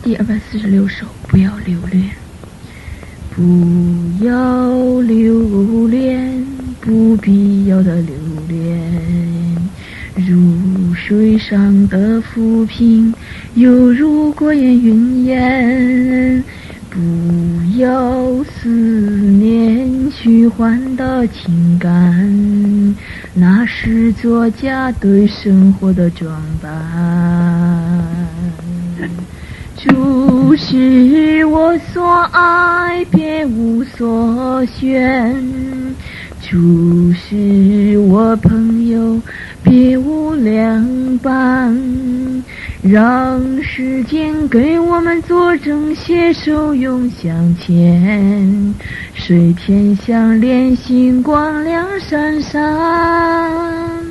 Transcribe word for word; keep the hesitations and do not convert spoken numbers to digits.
第二百四十六首，不要留恋，不要留恋，不必要的留恋。如水上的浮萍，犹如过眼云烟。不要思念虚幻的情感，那是作家对生活的装扮。注视我所爱，别无所选；注视我朋友，别无两伴。让时间给我们作证，携手永向前。水天相连，星光亮闪闪。